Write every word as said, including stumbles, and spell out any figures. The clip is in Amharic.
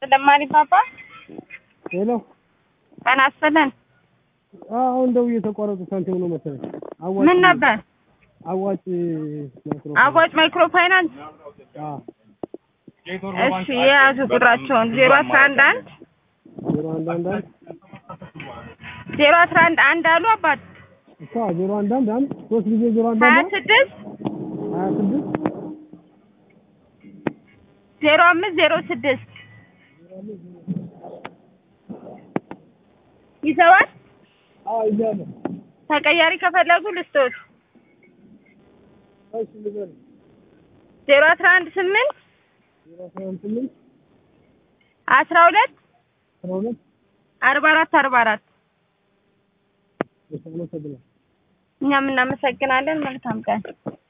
ስለማሪ ፓፓ ሄሎ አናስተለን አዎ እንደው እየተቋረጡ ሳንቲም ነው መሰለኝ አዋጭ ምን ነበር አዋጭ ማይክሮ አዋጭ ማይክሮ ፋይናንስ አዎ እሺ ያዙ ቁጥራቸውን ዜሮ አስራ አንድ ዜሮ አንድ አንድ ዜሮ አስራ አንድ አንድ አሉ አባት እኮ ዜሮ አንድ አንድ አንድ ሶስት ጊዜ ዜሮ አንድ ሀያ ስድስት ሀያ ስድስት ዜሮ አምስት ዜሮ ስድስት ይዘዋል አዎ ይዘዋል ተቀያሪ ከፈለጉ ልስቶት እሺ ልበል ዜሮ አስራ አንድ ስምንት ዜሮ አስራ አንድ ስምንት አስራ ሁለት አስራ ሁለት አርባ አራት አርባ አራት እኛም እናመሰግናለን መልካም ቀን